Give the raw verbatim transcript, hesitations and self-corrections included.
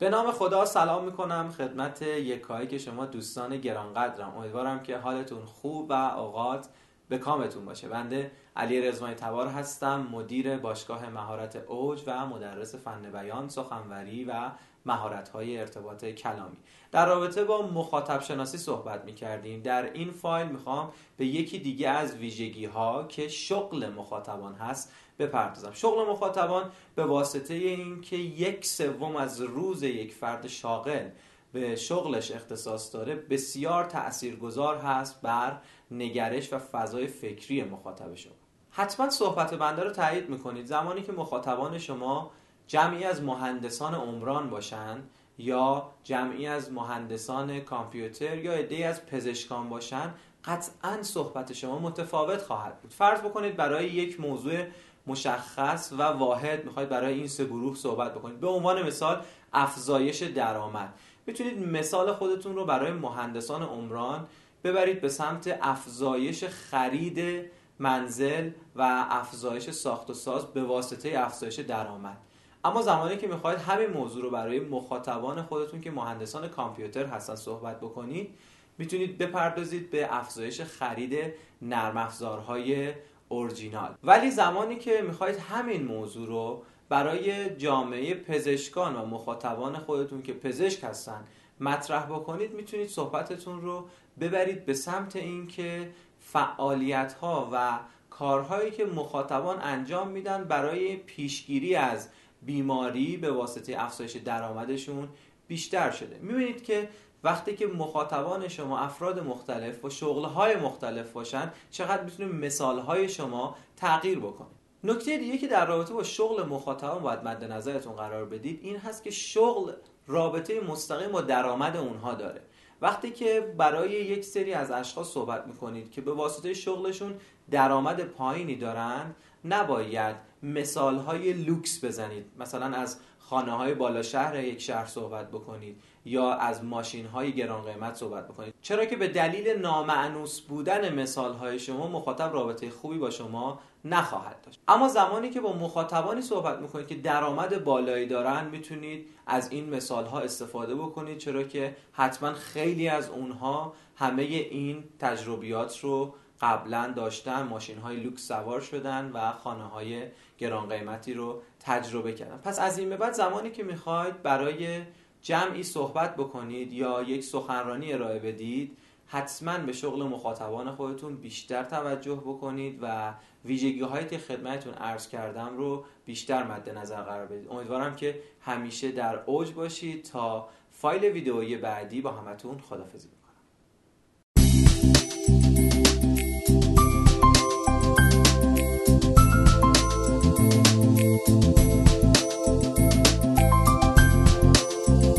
به نام خدا سلام میکنم خدمت یکایی که شما دوستان گرانقدرم. امیدوارم که حالتون خوب و اوقات به کامتون باشه. بنده علی رضوانی تبار هستم، مدیر باشگاه مهارت اوج و مدرس فن بیان، سخنوری و مهارت‌های ارتباط کلامی. در رابطه با مخاطب شناسی صحبت می‌کردیم. در این فایل میخوام به یکی دیگه از ویژگی‌ها که شغل مخاطبان هست بپردازم. شغل مخاطبان به واسطه اینکه یک سوم از روز یک فرد شاغل به شغلش اختصاص داره بسیار تاثیرگذار هست بر نگرش و فضای فکری مخاطب شما. حتما صحبت بنده رو تایید میکنید. زمانی که مخاطبان شما جمعی از مهندسان عمران باشند یا جمعی از مهندسان کامپیوتر یا عده‌ای از پزشکان باشند، قطعا صحبت شما متفاوت خواهد بود. فرض بکنید برای یک موضوع مشخص و واحد میخواید برای این سه گروه صحبت بکنید. به عنوان مثال افزایش درآمد. میتونید مثال خودتون رو برای مهندسان عمران ببرید به سمت افزایش خرید منزل و افزایش ساخت و ساز به واسطه افزایش درآمد. اما زمانی که میخواید همین موضوع رو برای مخاطبان خودتون که مهندسان کامپیوتر هستن صحبت بکنید، میتونید بپردازید به افزایش خرید نرم افزارهای اورجینال. ولی زمانی که میخواید همین موضوع رو برای جامعه پزشکان و مخاطبان خودتون که پزشک هستن مطرح بکنید، میتونید صحبتتون رو ببرید به سمت این که فعالیت‌ها و کارهایی که مخاطبان انجام میدن برای پیشگیری از بیماری به واسطه افزایش درآمدشون بیشتر شده. میبینید که وقتی که مخاطبان شما افراد مختلف و شغل‌های مختلف باشن، چقدر میتونه مثال‌های شما تغییر بکنه. نکته دیگه که در رابطه با شغل مخاطبان باید مد نظرتون قرار بدید این هست که شغل رابطه مستقیم با درآمد اونها داره. وقتی که برای یک سری از اشخاص صحبت میکنید که به واسطه شغلشون درآمد پایینی دارن، نباید مثالهای لوکس بزنید. مثلا از خانه‌های بالا شهر یک شهر صحبت بکنید یا از ماشین‌های گران قیمت صحبت بکنید، چرا که به دلیل نامأنوس بودن مثال‌های شما مخاطب رابطه خوبی با شما نخواهد داشت. اما زمانی که با مخاطبانی صحبت میکنید که درآمد بالایی دارن، میتونید از این مثال‌ها استفاده بکنید، چرا که حتما خیلی از اونها همه این تجربیات رو قبلا داشتن، ماشین‌های لوکس سوار شدن و خانه‌های گران قیمتی رو تجربه کردن. پس از این به بعد زمانی که میخواید برای جمعی صحبت بکنید یا یک سخنرانی ارائه بدید، حتما به شغل مخاطبان خودتون بیشتر توجه بکنید و ویژگی‌هایی که خدمتتون عرض کردم رو بیشتر مد نظر قرار بدید. امیدوارم که همیشه در اوج باشید. تا فایل ویدئویی بعدی با همتون خداحافظی می‌کنم.